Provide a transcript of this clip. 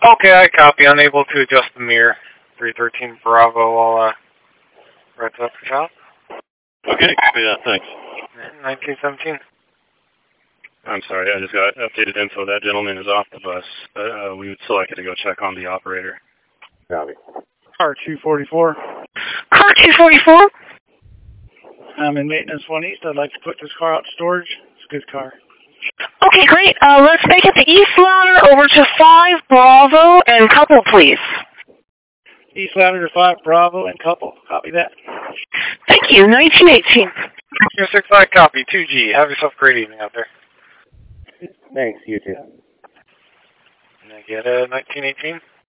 Okay, I copy. Unable to adjust the mirror. 313 Bravo, I'll right up the shop. Okay, copy that, thanks. 1917. I'm sorry, I just got updated info. That gentleman is off the bus. We would still like you to go check on the operator. Copy. Car 244. Car 244? I'm in maintenance 1 East. I'd like to put this car out to storage. It's a good car. Okay, great. Let's make it the East Ladder over to 5 Bravo and couple, please. East Ladder to 5 Bravo and couple. Copy that. Thank you. 1918. 265 copy. 2G. Have yourself a great evening out there. Thanks, you too. Can I get a 1918?